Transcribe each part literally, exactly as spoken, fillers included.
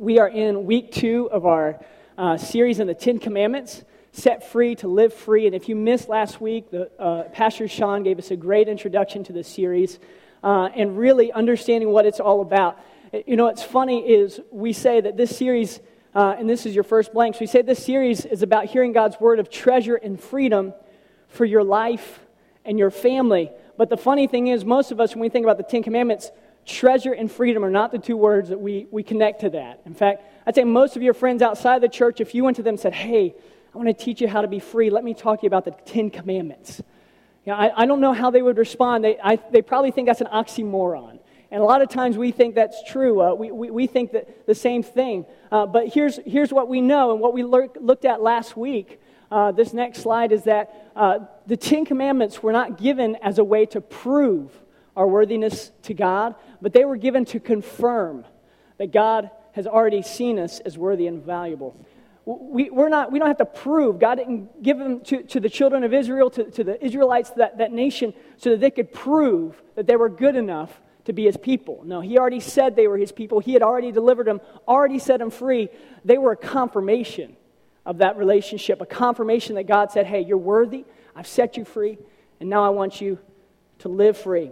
We are in week two of our uh, series on the Ten Commandments, Set Free to Live Free. And if you missed last week, the, uh, Pastor Sean gave us a great introduction to this series uh, and really understanding what it's all about. You know, what's funny is we say that this series, uh, and this is your first blank, so we say this series is about hearing God's word of treasure and freedom for your life and your family. But the funny thing is, most of us, when we think about the Ten Commandments, treasure and freedom are not the two words that we, we connect to that. In fact, I'd say most of your friends outside the church, if you went to them and said, hey, I want to teach you how to be free, let me talk to you about the Ten Commandments. You know, I, I don't know how they would respond. They, I, they probably think that's an oxymoron. And a lot of times we think that's true. Uh, we, we, we think that the same thing. Uh, but here's, here's what we know and what we lur- looked at last week. Uh, this next slide is that uh, the Ten Commandments were not given as a way to prove our worthiness to God, but they were given to confirm that God has already seen us as worthy and valuable. We, we're not, we don't have to prove. God didn't give them to, to the children of Israel, to, to the Israelites, that, that nation, so that they could prove that they were good enough to be His people. No, He already said they were His people. He had already delivered them, already set them free. They were a confirmation of that relationship, a confirmation that God said, hey, you're worthy, I've set you free, and now I want you to live free.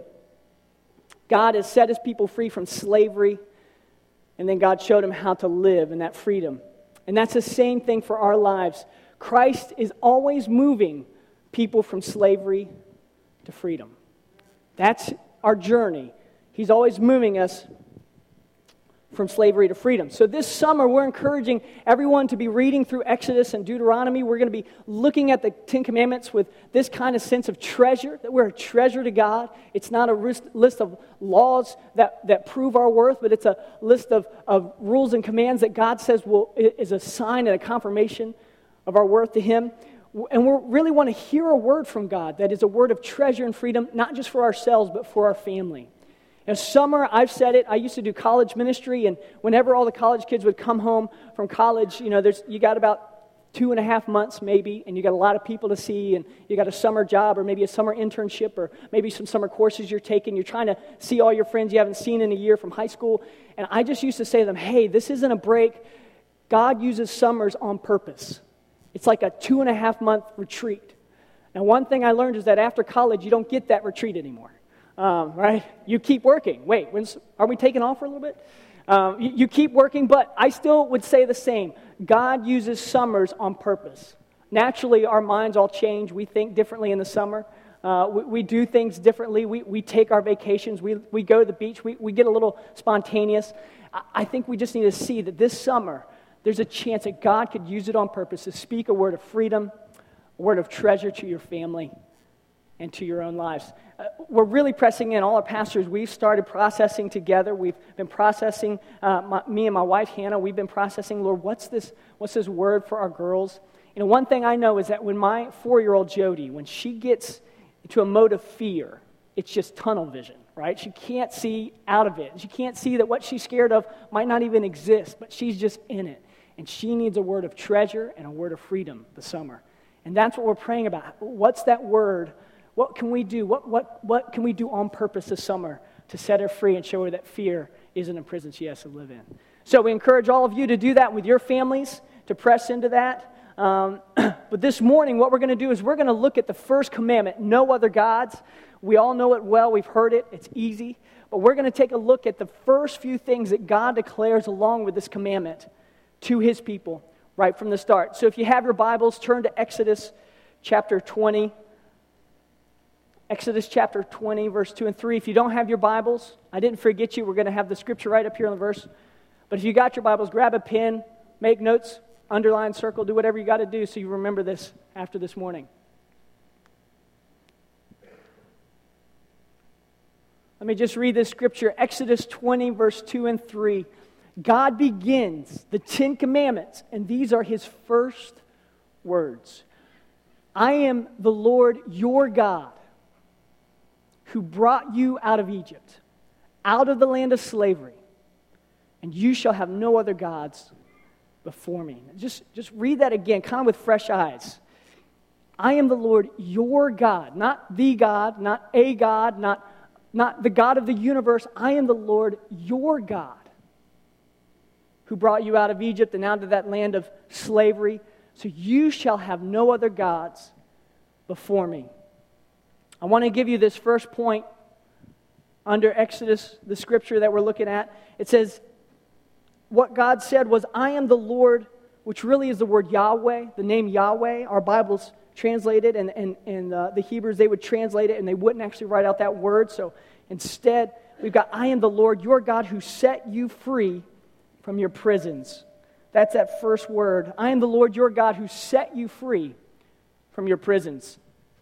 God has set His people free from slavery, and then God showed them how to live in that freedom. And that's the same thing for our lives. Christ is always moving people from slavery to freedom. That's our journey. He's always moving us from slavery to freedom. So this summer, we're encouraging everyone to be reading through Exodus and Deuteronomy. We're going to be looking at the Ten Commandments with this kind of sense of treasure, that we're a treasure to God. It's not a list of laws that, that prove our worth, but it's a list of, of rules and commands that God says will is a sign and a confirmation of our worth to Him. And we really want to hear a word from God that is a word of treasure and freedom, not just for ourselves, but for our family. In summer, I've said it, I used to do college ministry, and whenever all the college kids would come home from college, you know, there's you got about two and a half months maybe, and you got a lot of people to see, and you got a summer job, or maybe a summer internship, or maybe some summer courses you're taking. You're trying to see all your friends you haven't seen in a year from high school. And I just used to say to them, hey, this isn't a break. God uses summers on purpose. It's like a two and a half month retreat. Now, one thing I learned is that after college, you don't get that retreat anymore. Um, right? You keep working. Wait, when's, are we taking off for a little bit? Um, you, you keep working, but I still would say the same. God uses summers on purpose. Naturally, our minds all change. We think differently in the summer. Uh, we, we do things differently. We, we take our vacations. We, we go to the beach. We, we get a little spontaneous. I, I think we just need to see that this summer, there's a chance that God could use it on purpose to speak a word of freedom, a word of treasure to your family and to your own lives. Uh, we're really pressing in. All our pastors, we've started processing together. We've been processing, uh, my, me and my wife, Hannah, we've been processing, Lord, what's this What's this word for our girls? You know, one thing I know is that when my four-year-old Jody, when she gets into a mode of fear, it's just tunnel vision, right? She can't see out of it. She can't see that what she's scared of might not even exist, but she's just in it. And she needs a word of treasure and a word of freedom this summer. And that's what we're praying about. What's that word? What can we do? What what what can we do on purpose this summer to set her free and show her that fear isn't a prison she has to live in? So we encourage all of you to do that with your families, to press into that. Um, but this morning, what we're going to do is we're going to look at the first commandment, no other gods. We all know it well. We've heard it. It's easy. But we're going to take a look at the first few things that God declares along with this commandment to His people right from the start. So if you have your Bibles, turn to Exodus chapter twenty. Exodus chapter twenty, verse two and three. If you don't have your Bibles, I didn't forget you. We're going to have the scripture right up here on the verse. But if you got your Bibles, grab a pen, make notes, underline, circle, do whatever you got to do so you remember this after this morning. Let me just read this scripture. Exodus twenty, verse two and three. God begins the Ten Commandments, and these are His first words. I am the Lord your God, who brought you out of Egypt, out of the land of slavery, and you shall have no other gods before me. Just, just read that again, kind of with fresh eyes. I am the Lord your God, not the God, not a God, not, not the God of the universe. I am the Lord your God, who brought you out of Egypt and out of that land of slavery. So you shall have no other gods before me. I want to give you this first point under Exodus, the scripture that we're looking at. It says, what God said was, I am the Lord, which really is the word Yahweh, the name Yahweh. Our Bibles translate it, and, and, and uh, the Hebrews, they would translate it, and they wouldn't actually write out that word. So instead, we've got, I am the Lord, your God, who set you free from your prisons. That's that first word. I am the Lord, your God, who set you free from your prisons.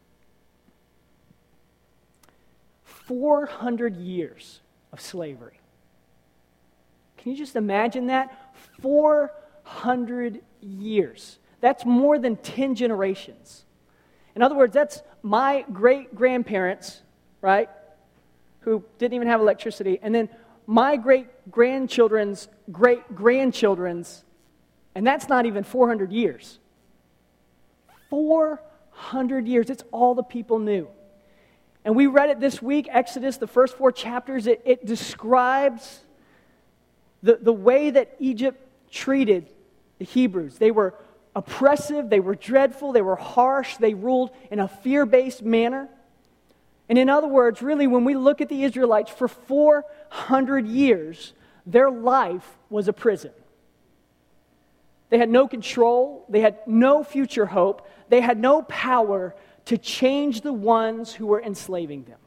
four hundred years of slavery. Can you just imagine that? four hundred years. That's more than ten generations. In other words, that's my great-grandparents, right, who didn't even have electricity, and then my great-grandchildren's great-grandchildren's, and that's not even four hundred years. four hundred years. It's all the people knew. And we read it this week, Exodus, the first four chapters. It, it describes the, the way that Egypt treated the Hebrews. They were oppressive, they were dreadful, they were harsh, they ruled in a fear-based manner. And in other words, really, when we look at the Israelites, for four hundred years, their life was a prison. They had no control, they had no future hope, they had no power to change the ones who were enslaving them.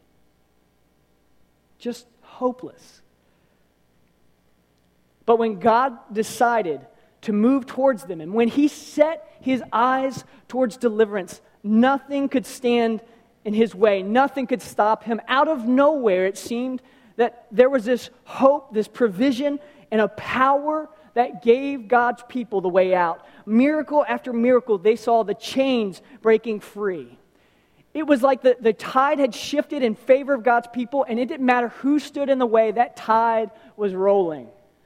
Just hopeless. But when God decided to move towards them, and when He set His eyes towards deliverance, nothing could stand in His way. Nothing could stop Him. Out of nowhere, it seemed that there was this hope, this provision, and a power that gave God's people the way out. Miracle after miracle, they saw the chains breaking free. It was like the, the tide had shifted in favor of God's people, and it didn't matter who stood in the way, that tide was rolling.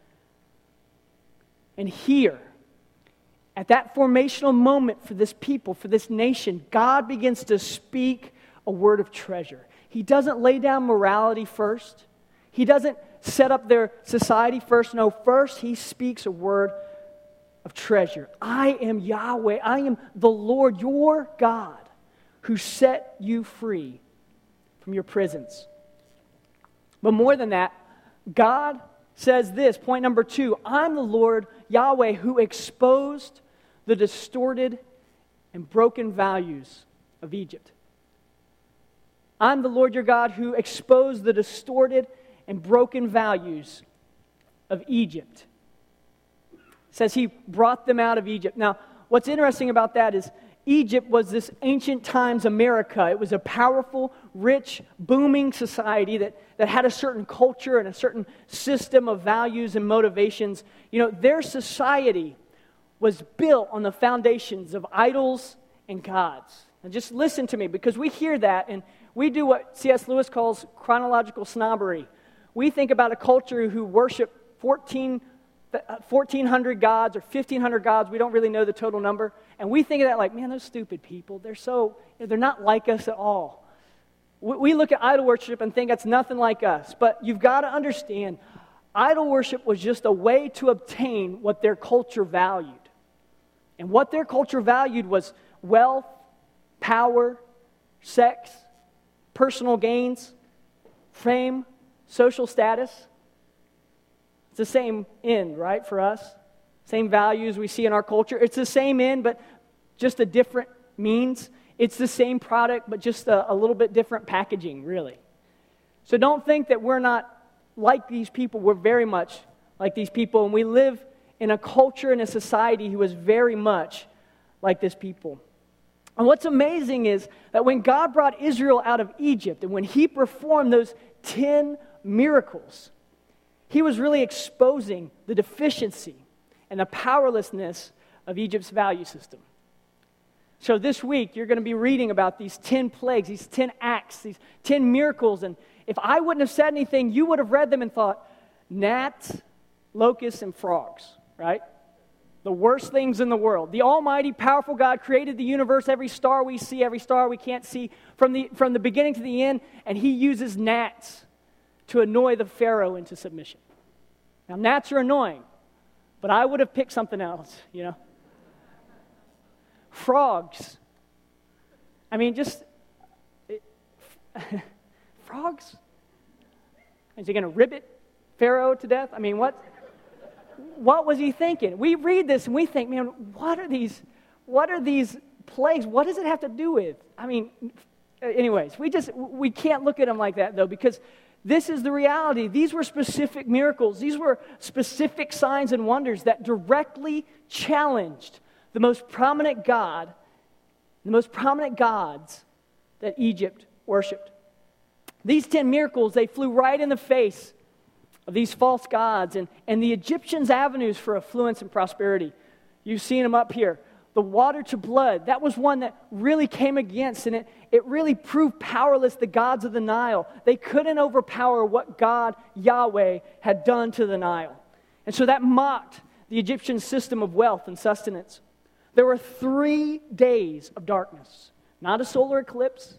And here, at that formational moment for this people, for this nation, God begins to speak a word of treasure. He doesn't lay down morality first. He doesn't set up their society first. No, first He speaks a word of treasure. I am Yahweh. I am the Lord, your God, who set you free from your prisons. But more than that, God says this, point number two, I'm the Lord Yahweh who exposed the distorted and broken values of Egypt. I'm the Lord your God who exposed the distorted and broken values of Egypt. It says He brought them out of Egypt. Now, what's interesting about that is Egypt was this ancient times America. It was a powerful, rich, booming society that, that had a certain culture and a certain system of values and motivations. You know, their society was built on the foundations of idols and gods. And just listen to me, because we hear that and we do what C S Lewis calls chronological snobbery. We think about a culture who worship fourteen fourteen hundred gods or fifteen hundred gods. We don't really know the total number. And we think of that like, man, those stupid people, they're so, they're not like us at all. We look at idol worship and think that's nothing like us. But you've got to understand, idol worship was just a way to obtain what their culture valued. And what their culture valued was wealth, power, sex, personal gains, fame, social status. It's the same end, right, for us? Same values we see in our culture. It's the same end, but just a different means. It's the same product, but just a, a little bit different packaging, really. So don't think that we're not like these people. We're very much like these people, and we live in a culture and a society who is very much like this people. And what's amazing is that when God brought Israel out of Egypt, and when He performed those ten miracles, He was really exposing the deficiency and the powerlessness of Egypt's value system. So this week, you're going to be reading about these ten plagues, these ten acts, these ten miracles. And if I wouldn't have said anything, you would have read them and thought, gnats, locusts, and frogs, right? The worst things in the world. The almighty, powerful God created the universe, every star we see, every star we can't see, from the, from the beginning to the end, and He uses gnats to annoy the Pharaoh into submission. Now, gnats are annoying. but I would have picked something else, you know. Frogs. I mean, just, it, frogs? Is he going to ribbit Pharaoh to death? I mean, what, what was he thinking? We read this and we think, man, what are these, what are these plagues? What does it have to do with? I mean, anyways, we just, we can't look at them like that, though, because this is the reality. These were specific miracles. These were specific signs and wonders that directly challenged the most prominent god, the most prominent gods that Egypt worshipped. These ten miracles, they flew right in the face of these false gods and, and the Egyptians' avenues for affluence and prosperity. You've seen them up here. The water to blood, that was one that really came against, and it, it really proved powerless the gods of the Nile. They couldn't overpower what God, Yahweh, had done to the Nile. And so that mocked the Egyptian system of wealth and sustenance. There were three days of darkness. Not a solar eclipse,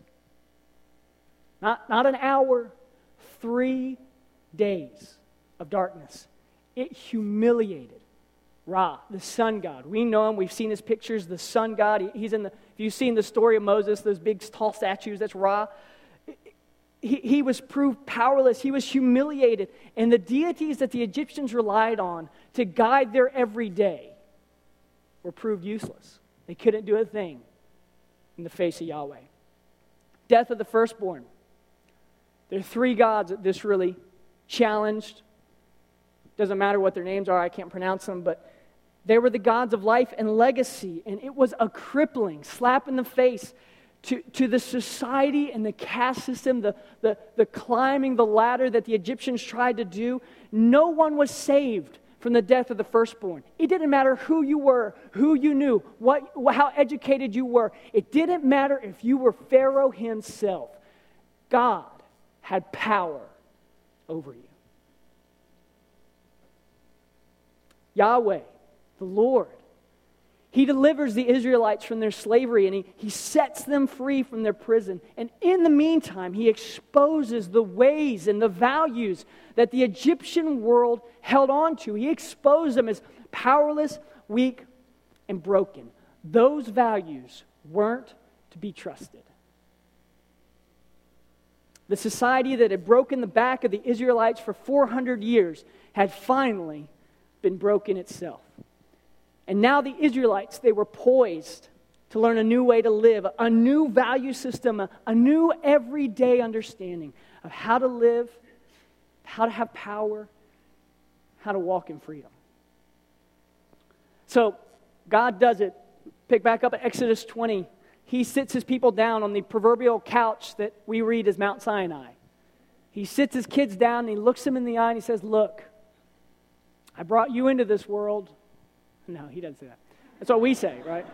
not, not an hour, three days of darkness. It humiliated Ra, the sun god. We know him. We've seen his pictures. The sun god. He, he's in the. If you've seen the story of Moses, those big tall statues, that's Ra. He, he was proved powerless. He was humiliated. And the deities that the Egyptians relied on to guide their everyday were proved useless. They couldn't do a thing in the face of Yahweh. Death of the firstborn. There are three gods that this really challenged. Doesn't matter what their names are. I can't pronounce them, but they were the gods of life and legacy, and it was a crippling slap in the face to, to the society and the caste system, the, the, the climbing the ladder that the Egyptians tried to do. No one was saved from the death of the firstborn. It didn't matter who you were, who you knew, what, how educated you were. It didn't matter if you were Pharaoh himself. God had power over you. Yahweh, the Lord, He delivers the Israelites from their slavery, and he, he sets them free from their prison. And in the meantime, He exposes the ways and the values that the Egyptian world held on to. He exposed them as powerless, weak, and broken. Those values weren't to be trusted. The society that had broken the back of the Israelites for four hundred years had finally been broken itself. And now the Israelites, they were poised to learn a new way to live, a new value system, a, a new everyday understanding of how to live, how to have power, how to walk in freedom. So God does it. Pick back up at Exodus twenty. He sits His people down on the proverbial couch that we read as Mount Sinai. He sits His kids down and He looks them in the eye and He says, "Look, I brought you into this world." No, He doesn't say that. That's what we say, right?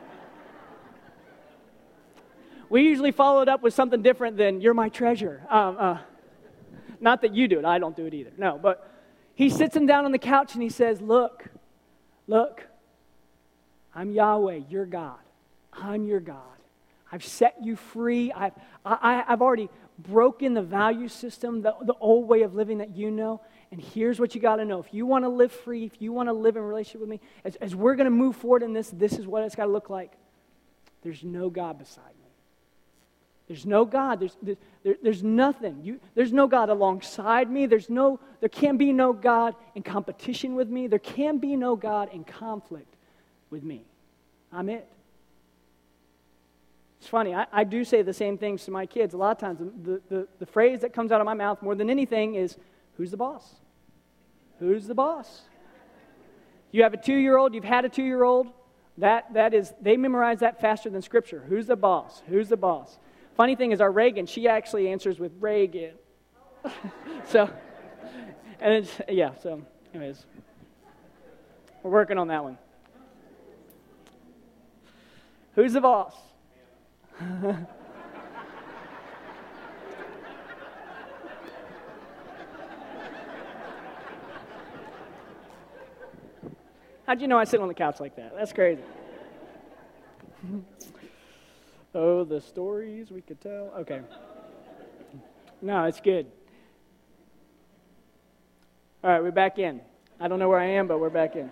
We usually follow it up with something different than "you're my treasure." Um, uh, not that you do it. I don't do it either. No, but He sits them down on the couch and He says, "Look, look, I'm Yahweh, your God. I'm your God. I've set you free. I've, I, I've already broken the value system, the, the old way of living that you know. And here's what you got to know. If you want to live free, if you want to live in relationship with me, as, as we're going to move forward in this, this is what it's got to look like. There's no God beside me. There's no God. There's, there, there's nothing. You, there's no God alongside me. There's no, there can be no God in competition with me. There can be no God in conflict with me. I'm it. It's funny, I, I do say the same things to my kids. A lot of times, the, the, the phrase that comes out of my mouth more than anything is, "Who's the boss? Who's the boss?" You have a two-year-old, you've had a two-year-old, that, that is, they memorize that faster than Scripture. Who's the boss? Who's the boss? Funny thing is, our Reagan, she actually answers with Reagan. so, and it's, yeah, so, anyways, we're working on that one. Who's the boss? How'd you know I sit on the couch like that? That's crazy. Oh, the stories we could tell. Okay. No, it's good. All right, we're back in. I don't know where I am, but we're back in.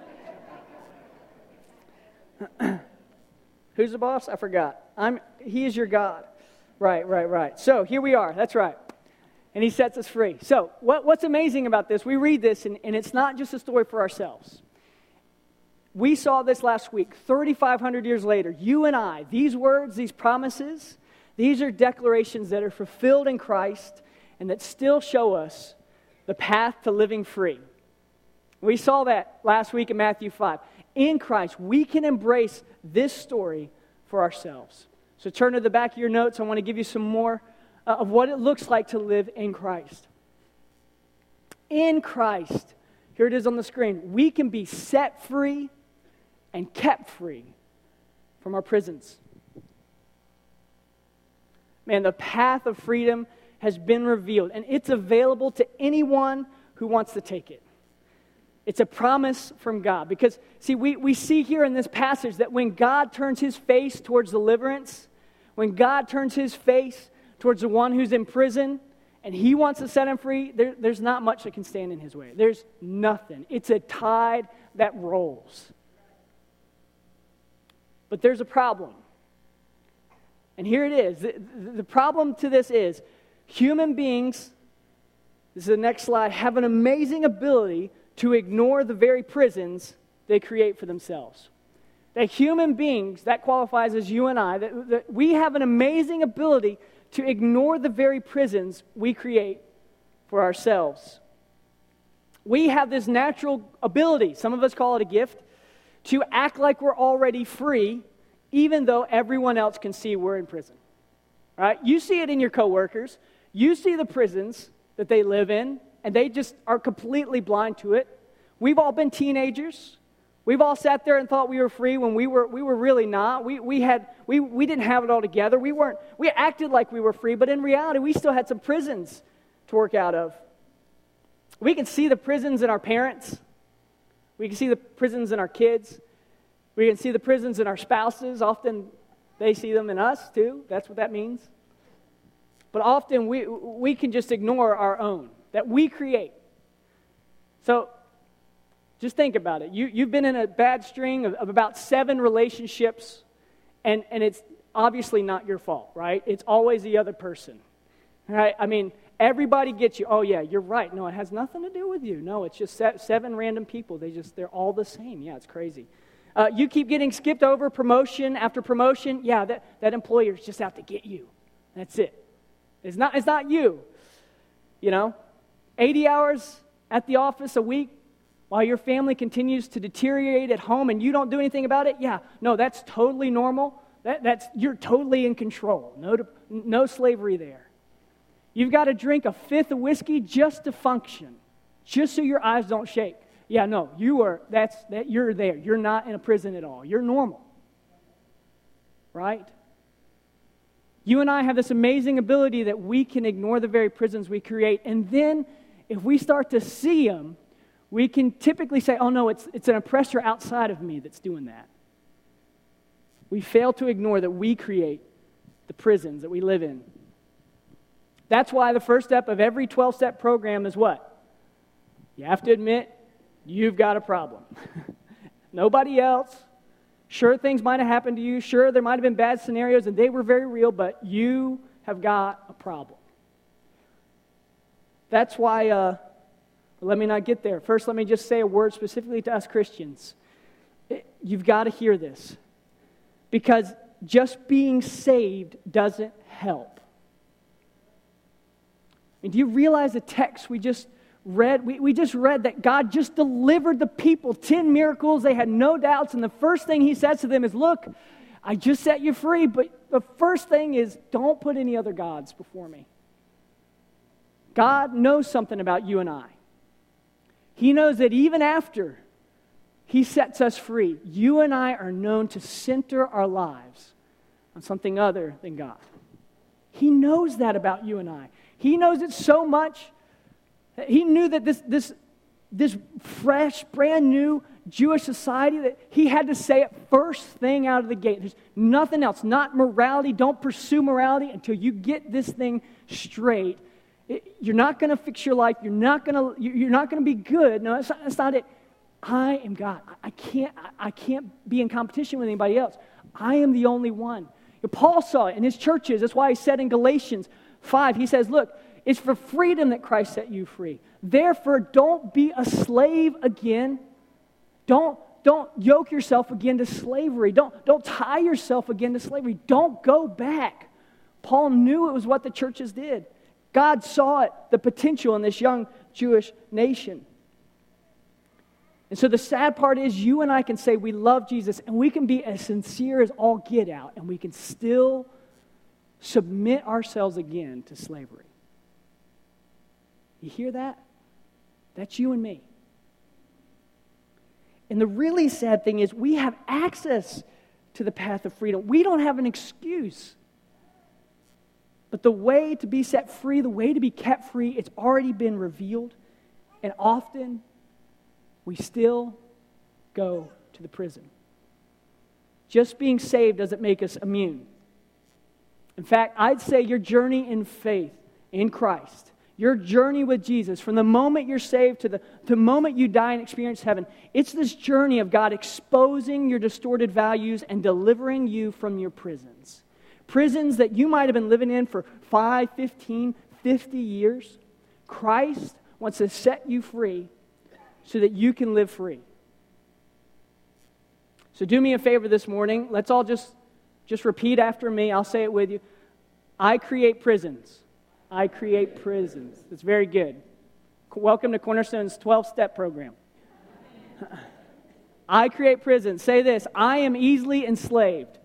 Who's the boss? I forgot. I'm. He is your God. Right, right, right. So here we are. That's right. And he sets us free. So what, what's amazing about this, we read this, and, and it's not just a story for ourselves. We saw this last week, thirty-five hundred years later. You and I, these words, these promises, these are declarations that are fulfilled in Christ and that still show us the path to living free. We saw that last week in Matthew five. In Christ, we can embrace this story for ourselves. So turn to the back of your notes. I want to give you some more uh, of what it looks like to live in Christ. In Christ, here it is on the screen, we can be set free and kept free from our prisons. Man, the path of freedom has been revealed, and it's available to anyone who wants to take it. It's a promise from God. Because, see, we, we see here in this passage that when God turns his face towards deliverance, when God turns his face towards the one who's in prison, and he wants to set him free, there, there's not much that can stand in his way. There's nothing. It's a tide that rolls. But there's a problem. And here it is. The, the problem to this is human beings, this is the next slide, have an amazing ability to ignore the very prisons they create for themselves. That human beings, that qualifies as you and I, that, that we have an amazing ability to ignore the very prisons we create for ourselves. We have this natural ability, some of us call it a gift, to act like we're already free, even though everyone else can see we're in prison. Right? You see it in your coworkers. You see the prisons that they live in, and they just are completely blind to it. We've all been teenagers. We've all sat there and thought we were free when we were we were really not. We we had we we didn't have it all together. We weren't we acted like we were free, but in reality we still had some prisons to work out of. We can see the prisons in our parents. We can see the prisons in our kids. We can see the prisons in our spouses. Often they see them in us too. That's what that means. But often we we can just ignore our own that we create. So just think about it. You, you've been in a bad string of, of about seven relationships, and, and it's obviously not your fault, right? It's always the other person, right? I mean, everybody gets you. Oh, yeah, you're right. No, it has nothing to do with you. No, it's just se- seven random people. They just, they're all the same. Yeah, it's crazy. Uh, you keep getting skipped over promotion after promotion. Yeah, that, that employer's just out to get you. That's it. It's not, it's not you, you know? eighty hours at the office a week while your family continues to deteriorate at home and you don't do anything about it? Yeah, no, that's totally normal. That, that's you're totally in control. No, no slavery there. You've got to drink a fifth of whiskey just to function, just so your eyes don't shake. Yeah, no, you are. That's that. You're there. You're not in a prison at all. You're normal, right? You and I have this amazing ability that we can ignore the very prisons we create, and then if we start to see them, we can typically say, oh no, it's, it's an oppressor outside of me that's doing that. We fail to ignore that we create the prisons that we live in. That's why the first step of every twelve-step program is what? You have to admit you've got a problem. Nobody else. Sure, things might have happened to you. Sure, there might have been bad scenarios, and they were very real, but you have got a problem. That's why, uh, let me not get there. First, let me just say a word specifically to us Christians. You've got to hear this. Because just being saved doesn't help. And do you realize the text we just read? We, we just read that God just delivered the people ten miracles. They had no doubts. And the first thing he says to them is, look, I just set you free. But the first thing is, don't put any other gods before me. God knows something about you and I. He knows that even after he sets us free, you and I are known to center our lives on something other than God. He knows that about you and I. He knows it so much. He knew that this, this, this fresh, brand new Jewish society, that he had to say it first thing out of the gate. There's nothing else, not morality. Don't pursue morality until you get this thing straight. It, you're not going to fix your life. You're not going to. You're not going to be good. No, that's not, that's not it. I am God. I can't, I can't be in competition with anybody else. I am the only one. Paul saw it in his churches. That's why he said in Galatians five, he says, look, it's for freedom that Christ set you free. Therefore, don't be a slave again. Don't, don't yoke yourself again to slavery. Don't, don't tie yourself again to slavery. Don't go back. Paul knew it was what the churches did. God saw it, the potential in this young Jewish nation. And so the sad part is you and I can say we love Jesus and we can be as sincere as all get out and we can still submit ourselves again to slavery. You hear that? That's you and me. And the really sad thing is we have access to the path of freedom. We don't have an excuse. But the way to be set free, the way to be kept free, it's already been revealed. And often, we still go to the prison. Just being saved doesn't make us immune. In fact, I'd say your journey in faith in Christ, your journey with Jesus, from the moment you're saved to the, to the moment you die and experience heaven, it's this journey of God exposing your distorted values and delivering you from your prisons. Prisons that you might have been living in for five, fifteen, fifty years. Christ wants to set you free so that you can live free. So do me a favor this morning. Let's all just, just repeat after me. I'll say it with you. I create prisons. I create prisons. That's very good. Welcome to Cornerstone's twelve-step program. I create prisons. Say this. I am easily enslaved.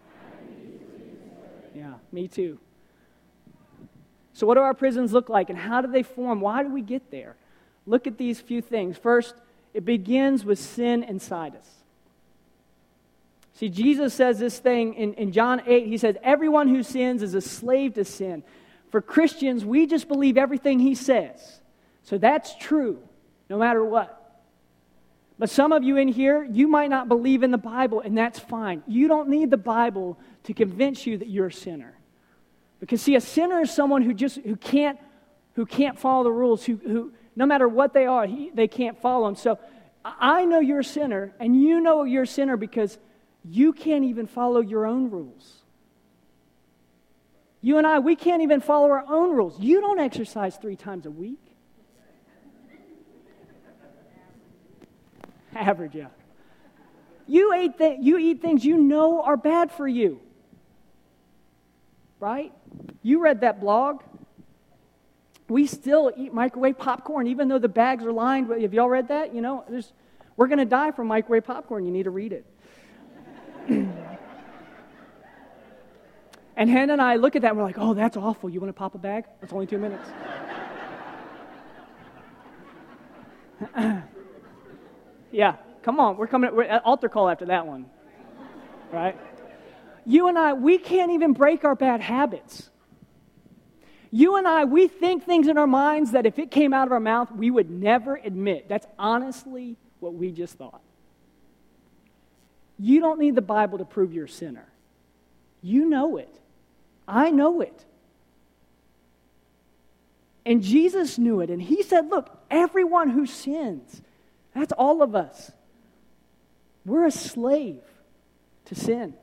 Yeah, me too. So what do our prisons look like and how do they form? Why do we get there? Look at these few things. First, it begins with sin inside us. See, Jesus says this thing in, in John eight. He says, everyone who sins is a slave to sin. For Christians, we just believe everything he says. So that's true, no matter what. But some of you in here, you might not believe in the Bible, and that's fine. You don't need the Bible to convince you that you're a sinner. Because, see, a sinner is someone who just who can't who can't follow the rules, who, who no matter what they are, he, they can't follow them. So I know you're a sinner, and you know you're a sinner because you can't even follow your own rules. You and I, we can't even follow our own rules. You don't exercise three times a week. Average, yeah. You eat, th- you eat things you know are bad for you. Right? You read that blog. We still eat microwave popcorn, even though the bags are lined. Have y'all read that? You know, there's, we're going to die from microwave popcorn. You need to read it. And Hannah and I look at that and we're like, oh, that's awful. You want to pop a bag? It's only two minutes. Yeah, come on. We're coming. We're at altar call after that one. Right? You and I, we can't even break our bad habits. You and I, we think things in our minds that if it came out of our mouth, we would never admit. That's honestly what we just thought. You don't need the Bible to prove you're a sinner. You know it. I know it. And Jesus knew it. And he said, look, everyone who sins, that's all of us. We're a slave to sin.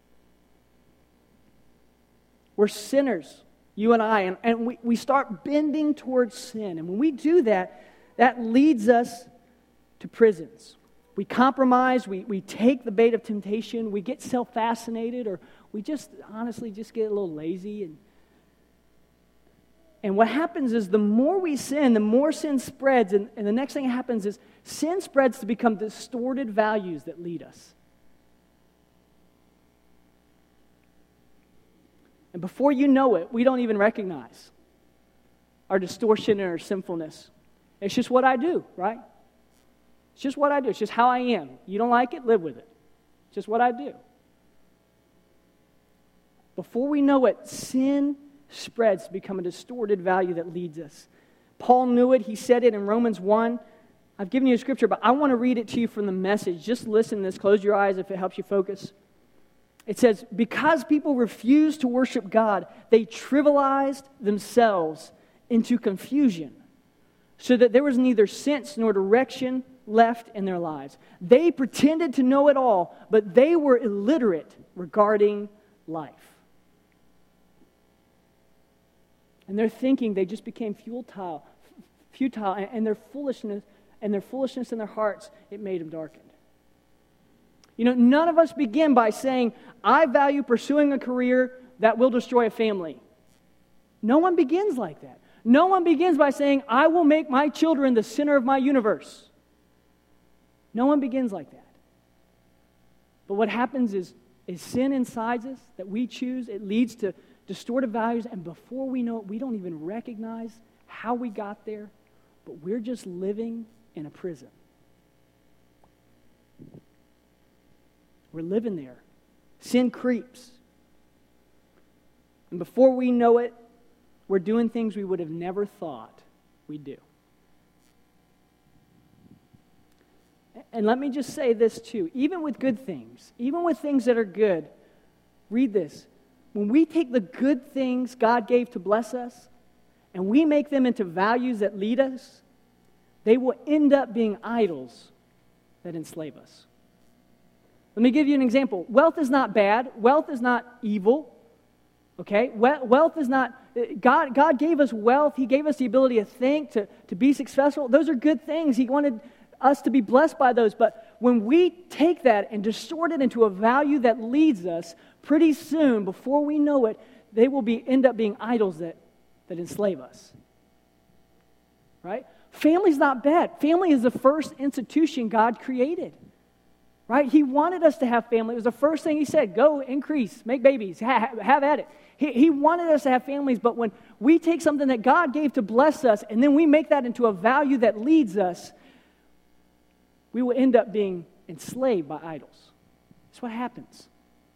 We're sinners, you and I, and, and we, we start bending towards sin. And when we do that, that leads us to prisons. We compromise, we, we take the bait of temptation, we get self-fascinated, or we just honestly just get a little lazy. And, and what happens is the more we sin, the more sin spreads, and, and the next thing that happens is sin spreads to become distorted values that lead us. And before you know it, we don't even recognize our distortion and our sinfulness. It's just what I do, right? It's just what I do. It's just how I am. You don't like it? Live with it. It's just what I do. Before we know it, sin spreads to become a distorted value that leads us. Paul knew it. He said it in Romans one. I've given you a scripture, but I want to read it to you from the Message. Just listen to this. Close your eyes if it helps you focus. It says, because people refused to worship God, they trivialized themselves into confusion, so that there was neither sense nor direction left in their lives. They pretended to know it all, but they were illiterate regarding life. And their thinking, they just became futile, futile, and their foolishness, and their foolishness in their hearts, it made them darkened. You know, none of us begin by saying, I value pursuing a career that will destroy a family. No one begins like that. No one begins by saying, I will make my children the center of my universe. No one begins like that. But what happens is, is sin inside us that we choose. It leads to distorted values, and before we know it, we don't even recognize how we got there, but we're just living in a prison. We're living there. Sin creeps. And before we know it, we're doing things we would have never thought we'd do. And let me just say this too. Even with good things, even with things that are good, read this. When we take the good things God gave to bless us, and we make them into values that lead us, they will end up being idols that enslave us. Let me give you an example. Wealth is not bad. Wealth is not evil. Okay? Wealth is not... God, God gave us wealth. He gave us the ability to think, to, to be successful. Those are good things. He wanted us to be blessed by those. But when we take that and distort it into a value that leads us, pretty soon, before we know it, they will be end up being idols that, that enslave us. Right? Family's not bad. Family is the first institution God created. Right? He wanted us to have family. It was the first thing He said. Go, increase, make babies, ha- have at it. He, he wanted us to have families, but when we take something that God gave to bless us, and then we make that into a value that leads us, we will end up being enslaved by idols. That's what happens.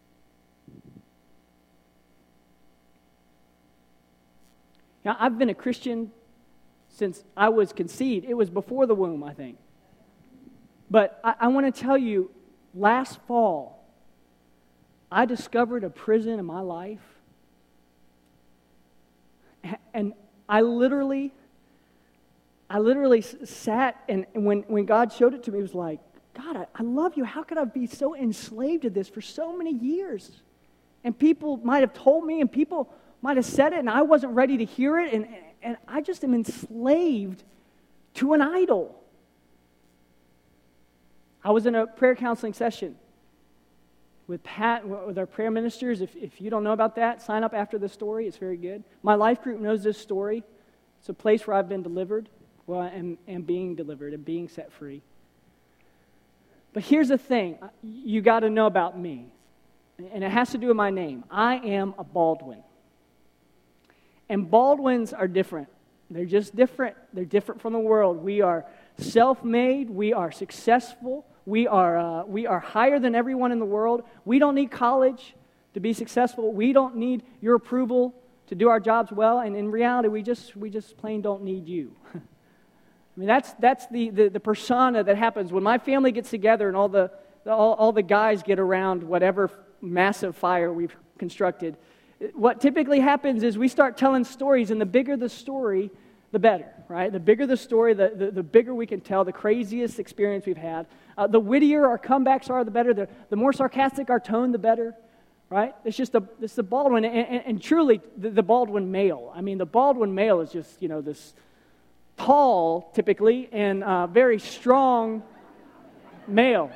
Now, I've been a Christian since I was conceived. It was before the womb, I think. But I, I want to tell you, last fall, I discovered a prison in my life. And I literally, I literally sat, and when, when God showed it to me, it was like, God, I, I love you. How could I be so enslaved to this for so many years? And people might have told me, and people might have said it, and I wasn't ready to hear it, and, and I just am enslaved to an idol. I was in a prayer counseling session with Pat, with our prayer ministers. If, if you don't know about that, sign up after the story. It's very good. My life group knows this story. It's a place where I've been delivered, where I am, am being delivered and being set free. But here's the thing. You got to know about me. And it has to do with my name. I am a Baldwin. And Baldwins are different. They're just different. They're different from the world. We are self-made. We are successful. We are uh, we are higher than everyone in the world. We don't need college to be successful. We don't need your approval to do our jobs well. And in reality, we just we just plain don't need you. I mean, that's that's the, the, the persona that happens when my family gets together and all the, the all, all the guys get around whatever massive fire we've constructed. What typically happens is we start telling stories, and the bigger the story, the better, right? The bigger the story, the, the, the bigger we can tell, the craziest experience we've had. Uh, the wittier our comebacks are, the better. The, the more sarcastic our tone, the better, right? It's just the, it's the Baldwin, and, and, and truly the, the Baldwin male. I mean, the Baldwin male is just, you know, this tall, typically, and uh, very strong male.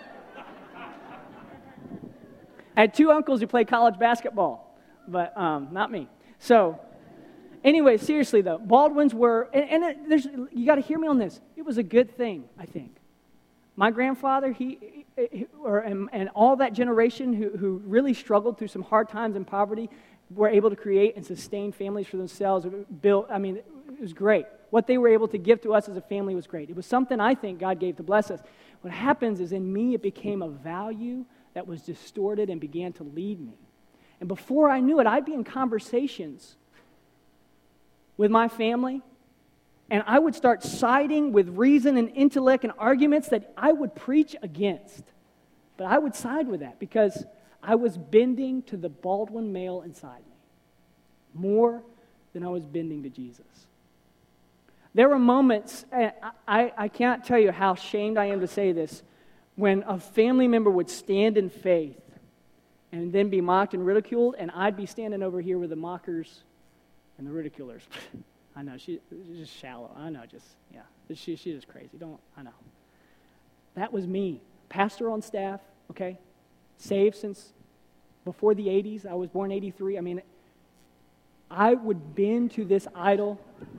I had two uncles who played college basketball, but um, not me. So, anyway, seriously though, Baldwins were, and, and it, there's, you got to hear me on this. It was a good thing, I think. My grandfather, he, he or and, and all that generation who, who really struggled through some hard times and poverty were able to create and sustain families for themselves. Built, I mean, it was great. What they were able to give to us as a family was great. It was something I think God gave to bless us. What happens is in me, it became a value that was distorted and began to lead me. And before I knew it, I'd be in conversations with my family, and I would start siding with reason and intellect and arguments that I would preach against. But I would side with that because I was bending to the Baldwin male inside me more than I was bending to Jesus. There were moments, I, I, I can't tell you how ashamed I am to say this, when a family member would stand in faith and then be mocked and ridiculed, and I'd be standing over here with the mockers and the ridiculers. I know, she, she's just shallow. I know, just, yeah. She, she's just crazy. Don't, I know. That was me. Pastor on staff, okay? Saved since before the eighties. I was born eighty-three. I mean, I would bend to this idol.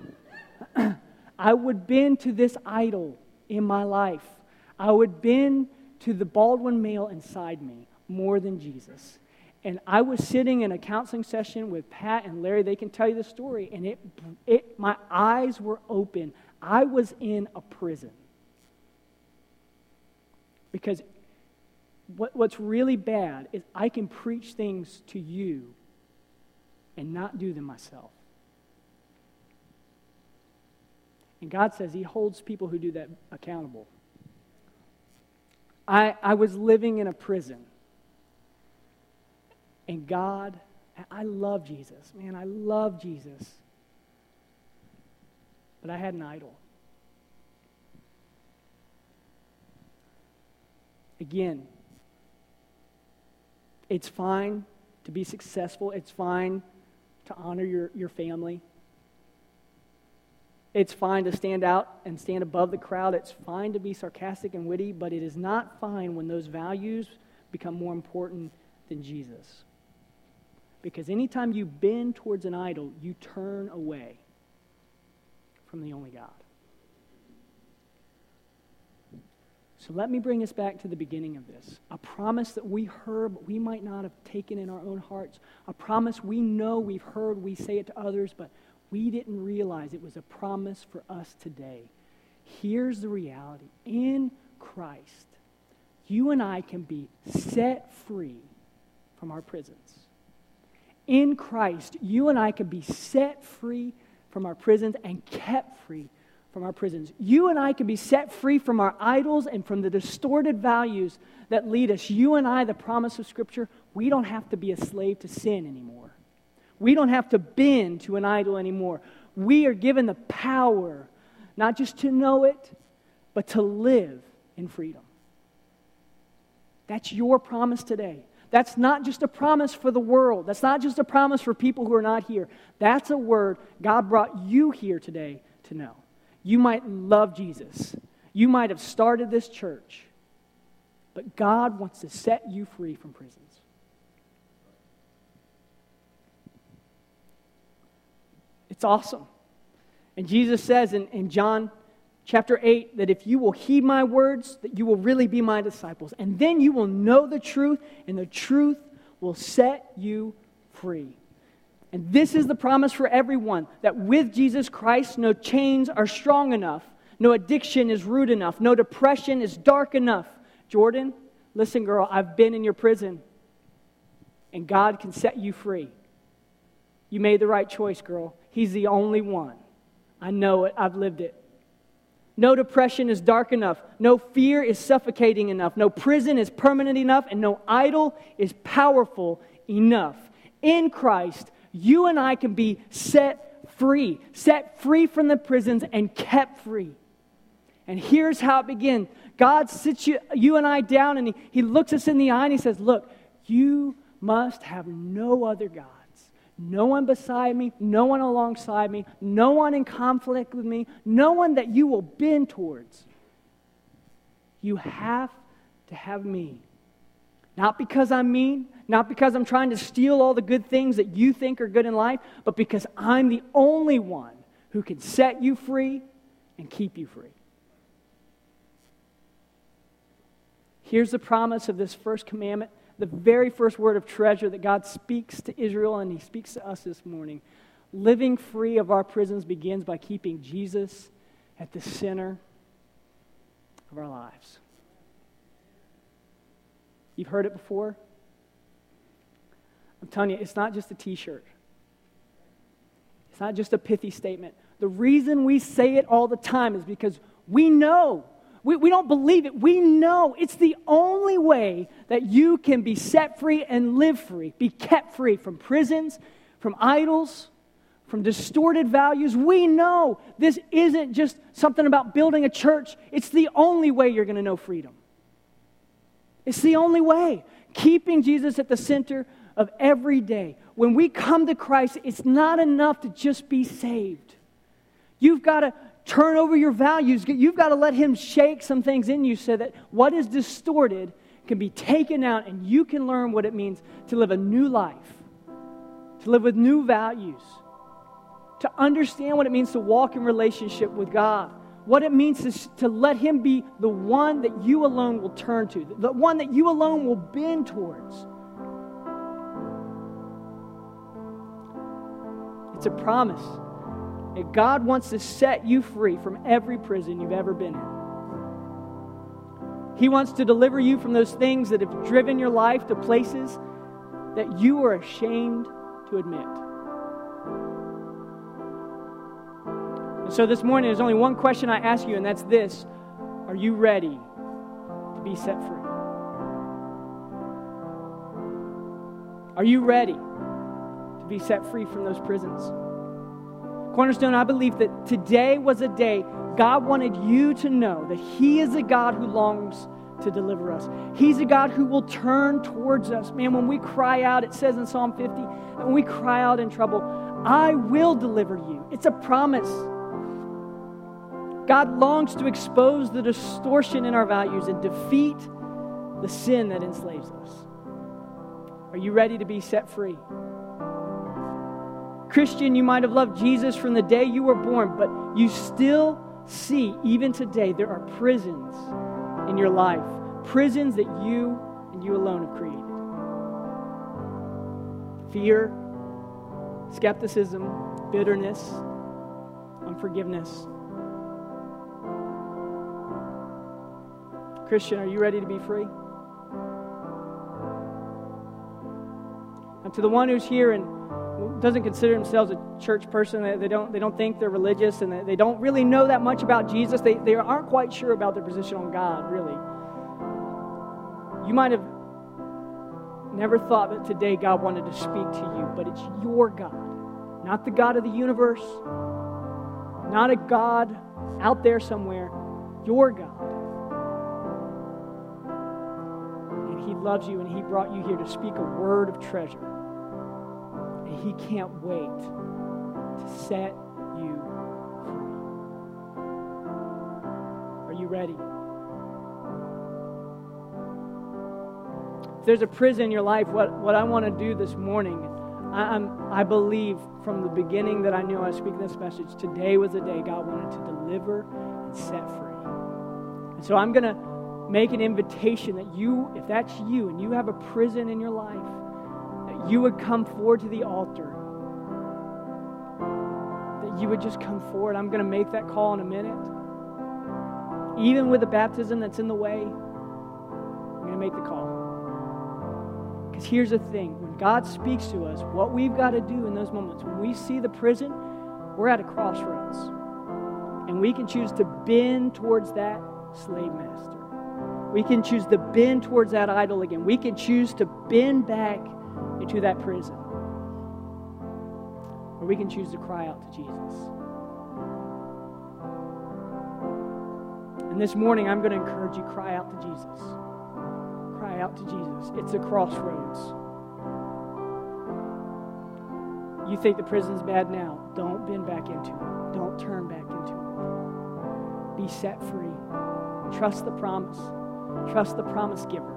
I would bend to this idol in my life. I would bend to the Baldwin male inside me more than Jesus. And I was sitting in a counseling session with Pat and Larry. They can tell you the story. And it, it, my eyes were open. I was in a prison. Because what, what's really bad is I can preach things to you and not do them myself. And God says He holds people who do that accountable. I, I was living in a prison. And God, I love Jesus. Man, I love Jesus. But I had an idol. Again, it's fine to be successful. It's fine to honor your, your family. It's fine to stand out and stand above the crowd. It's fine to be sarcastic and witty, but it is not fine when those values become more important than Jesus. Because anytime you bend towards an idol, you turn away from the only God. So let me bring us back to the beginning of this. A promise that we heard, but we might not have taken in our own hearts. A promise we know we've heard, we say it to others, but we didn't realize it was a promise for us today. Here's the reality. In Christ, you and I can be set free from our prisons. In Christ, you and I can be set free from our prisons and kept free from our prisons. You and I can be set free from our idols and from the distorted values that lead us. You and I, the promise of Scripture, we don't have to be a slave to sin anymore. We don't have to bend to an idol anymore. We are given the power not just to know it, but to live in freedom. That's your promise today. That's not just a promise for the world. That's not just a promise for people who are not here. That's a word God brought you here today to know. You might love Jesus. You might have started this church. But God wants to set you free from prisons. It's awesome. And Jesus says in, in John chapter eight that if you will heed my words, that you will really be my disciples. And then you will know the truth, and the truth will set you free. And this is the promise for everyone, that with Jesus Christ, no chains are strong enough, no addiction is rude enough, no depression is dark enough. Jordan, listen, girl, I've been in your prison, and God can set you free. You made the right choice, girl. He's the only one. I know it. I've lived it. No depression is dark enough. No fear is suffocating enough. No prison is permanent enough. And no idol is powerful enough. In Christ, you and I can be set free. Set free from the prisons and kept free. And here's how it begins. God sits you, you and I down, and he, he looks us in the eye and He says, look, you must have no other gods. No one beside me, no one alongside me, no one in conflict with me, no one that you will bend towards. You have to have me. Not because I'm mean, not because I'm trying to steal all the good things that you think are good in life, but because I'm the only one who can set you free and keep you free. Here's the promise of this first commandment. The very first word of treasure that God speaks to Israel and He speaks to us this morning. Living free of our prisons begins by keeping Jesus at the center of our lives. You've heard it before. I'm telling you, it's not just a t-shirt. It's not just a pithy statement. The reason we say it all the time is because we know. We, we don't believe it. We know it's the only way that you can be set free and live free, be kept free from prisons, from idols, from distorted values. We know this isn't just something about building a church. It's the only way you're going to know freedom. It's the only way. Keeping Jesus at the center of every day. When we come to Christ, it's not enough to just be saved. You've got to turn over your values. You've got to let Him shake some things in you so that what is distorted can be taken out and you can learn what it means to live a new life, to live with new values, to understand what it means to walk in relationship with God, what it means to, to let Him be the one that you alone will turn to, the one that you alone will bend towards. It's a promise that God wants to set you free from every prison you've ever been in. He wants to deliver you from those things that have driven your life to places that you are ashamed to admit. And so this morning, there's only one question I ask you, and that's this: are you ready to be set free? Are you ready to be set free from those prisons? Cornerstone, I believe that today was a day God wanted you to know that He is a God who longs to deliver us. He's a God who will turn towards us. Man, when we cry out, it says in Psalm fifty, that when we cry out in trouble, I will deliver you. It's a promise. God longs to expose the distortion in our values and defeat the sin that enslaves us. Are you ready to be set free? Christian, you might have loved Jesus from the day you were born, but you still see, even today, there are prisons in your life. Prisons that you and you alone have created. Fear, skepticism, bitterness, unforgiveness. Christian, are you ready to be free? And to the one who's here and doesn't consider themselves a church person, they, they don't they don't think they're religious, and they, they don't really know that much about Jesus, they, they aren't quite sure about their position on God, really. You might have never thought that today God wanted to speak to you, but it's your God, not the God of the universe, not a God out there somewhere, your God. And He loves you, and He brought you here to speak a word of treasure. And He can't wait to set you free. Are you ready? If there's a prison in your life, what, what I want to do this morning, I, I'm, I believe from the beginning that I knew I was speaking this message, today was the day God wanted to deliver and set free. And so I'm going to make an invitation that you, if that's you, and you have a prison in your life, that you would come forward to the altar. That you would just come forward. I'm going to make that call in a minute. Even with the baptism that's in the way, I'm going to make the call. Because here's the thing. When God speaks to us, what we've got to do in those moments, when we see the prison, we're at a crossroads. And we can choose to bend towards that slave master. We can choose to bend towards that idol again. We can choose to bend back into that prison. Or we can choose to cry out to Jesus. And this morning, I'm going to encourage you, cry out to Jesus. Cry out to Jesus. It's a crossroads. You think the prison's bad now. Don't bend back into it. Don't turn back into it. Be set free. Trust the promise. Trust the promise giver.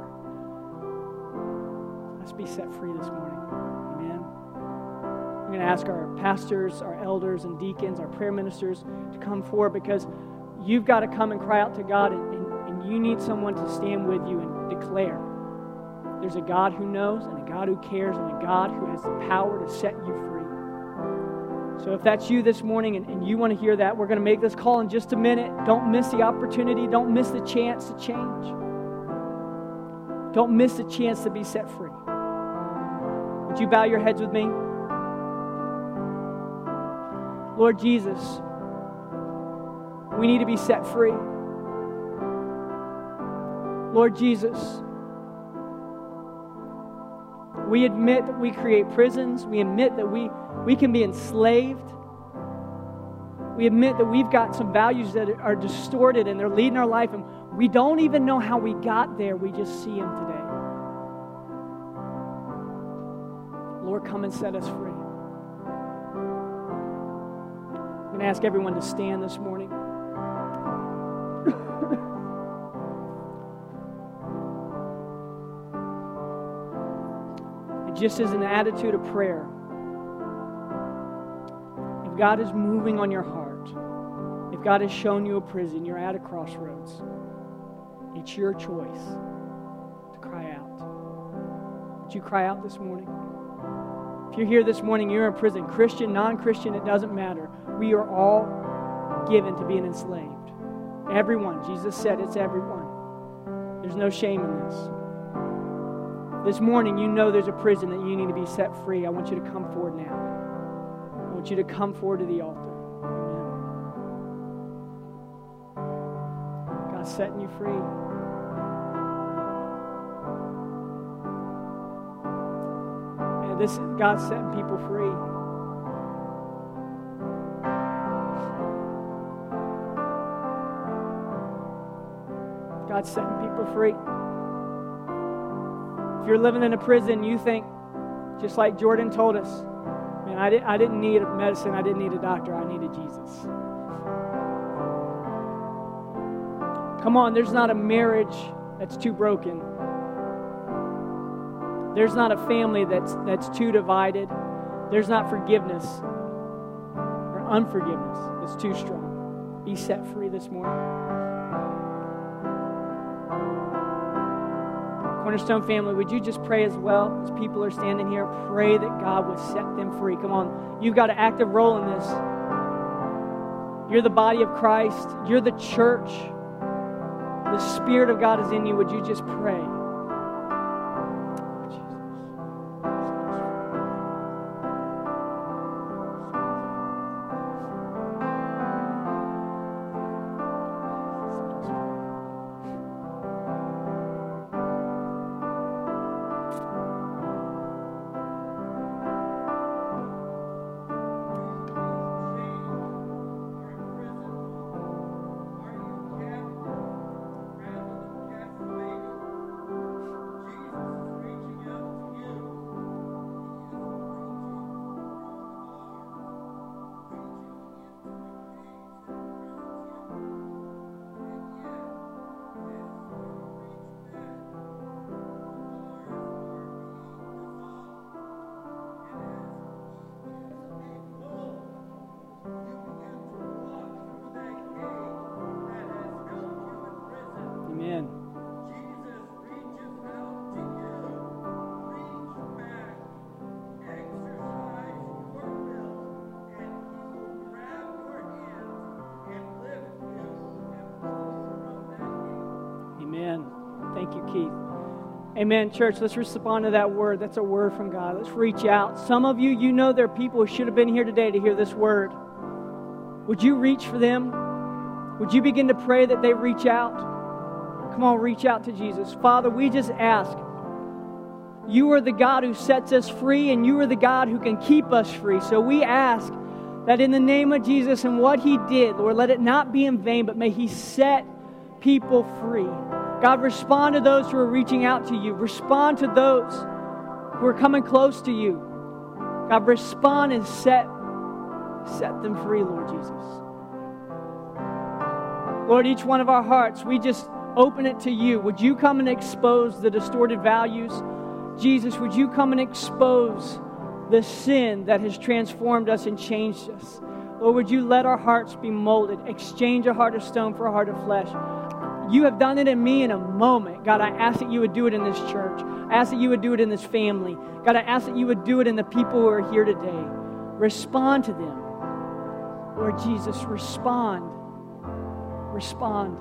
Let's be set free this morning. Amen. I'm going to ask our pastors, our elders and deacons, our prayer ministers to come forward, because you've got to come and cry out to God, and, and, and you need someone to stand with you and declare there's a God who knows, and a God who cares, and a God who has the power to set you free. So if that's you this morning and, and you want to hear that, we're going to make this call in just a minute. Don't miss the opportunity. Don't miss the chance to change. Don't miss the chance to be set free. Would you bow your heads with me? Lord Jesus, we need to be set free. Lord Jesus, We admit that we create prisons. We admit that we, we can be enslaved. We admit that we've got some values that are distorted and they're leading our life, and we don't even know how we got there. We just see them today. Lord, come and set us free. I'm going to ask everyone to stand this morning. And just as an attitude of prayer, if God is moving on your heart, if God has shown you a prison, you're at a crossroads, it's your choice to cry out. Would you cry out this morning? If you're here this morning, you're in prison, Christian, non-Christian, it doesn't matter. We are all given to being enslaved. Everyone. Jesus said it's everyone. There's no shame in this. This morning, you know there's a prison that you need to be set free. I want you to come forward now. I want you to come forward to the altar. Amen. God's setting you free. And this God's setting people free. God's setting people free. If you're living in a prison, you think, just like Jordan told us, man, I, did, I didn't need a medicine, I didn't need a doctor, I needed Jesus. Come on, there's not a marriage that's too broken. There's not a family that's, that's too divided. There's not forgiveness or unforgiveness that's too strong. Be set free this morning. Cornerstone family, would you just pray as well as people are standing here? Pray that God would set them free. Come on, you've got an active role in this. You're the body of Christ. You're the church. The Spirit of God is in you. Would you just pray? Thank you, Keith. Amen, church. Let's respond to that word. That's a word from God. Let's reach out. Some of you, you know there are people who should have been here today to hear this word. Would you reach for them? Would you begin to pray that they reach out? Come on, reach out to Jesus. Father, we just ask. You are the God who sets us free, and you are the God who can keep us free. So we ask that in the name of Jesus and what He did, Lord, let it not be in vain, but may He set people free. God, respond to those who are reaching out to you. Respond to those who are coming close to you. God, respond and set, set them free, Lord Jesus. Lord, each one of our hearts, we just open it to you. Would you come and expose the distorted values? Jesus, would you come and expose the sin that has transformed us and changed us? Lord, would you let our hearts be molded, exchange a heart of stone for a heart of flesh? You have done it in me in a moment. God, I ask that you would do it in this church. I ask that you would do it in this family. God, I ask that you would do it in the people who are here today. Respond to them. Lord Jesus, respond. Respond.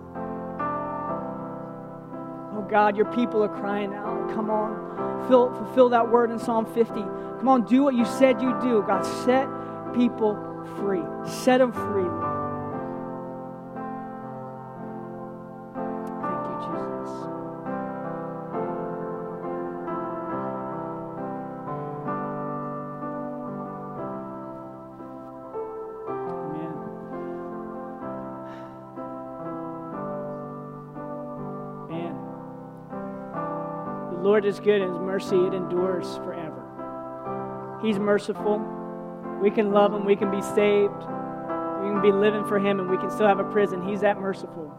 Oh God, your people are crying out. Come on. Fulfill, fulfill that word in Psalm fifty. Come on, do what you said you'd do. God, set people free. Set them free, Lord. Lord is good and His mercy, it endures forever. He's merciful. We can love Him. We can be saved. We can be living for Him, and we can still have a prison. He's that merciful.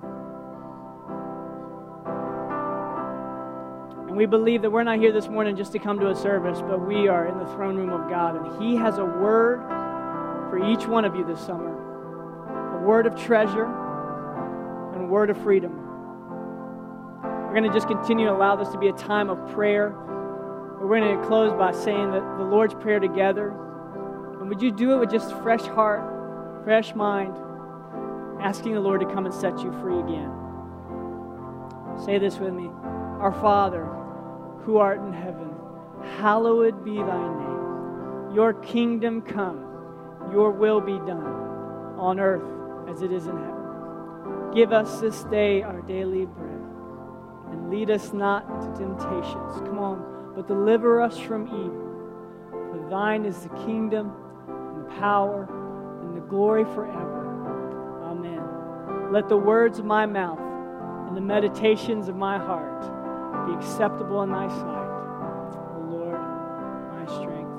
And we believe that we're not here this morning just to come to a service, but we are in the throne room of God, and He has a word for each one of you this summer. A word of treasure and a word of freedom. We're going to just continue to allow this to be a time of prayer. We're going to close by saying that the Lord's Prayer together. And would you do it with just fresh heart, fresh mind, asking the Lord to come and set you free again? Say this with me. Our Father, who art in heaven, hallowed be thy name. Your kingdom come, your will be done, on earth as it is in heaven. Give us this day our daily bread, and lead us not into temptations. Come on, but deliver us from evil. For thine is the kingdom, and the power, and the glory forever. Amen. Let the words of my mouth and the meditations of my heart be acceptable in thy sight, O Lord, my strength.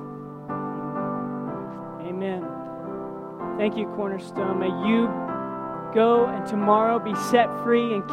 Amen. Thank you, Cornerstone. May you go and tomorrow be set free and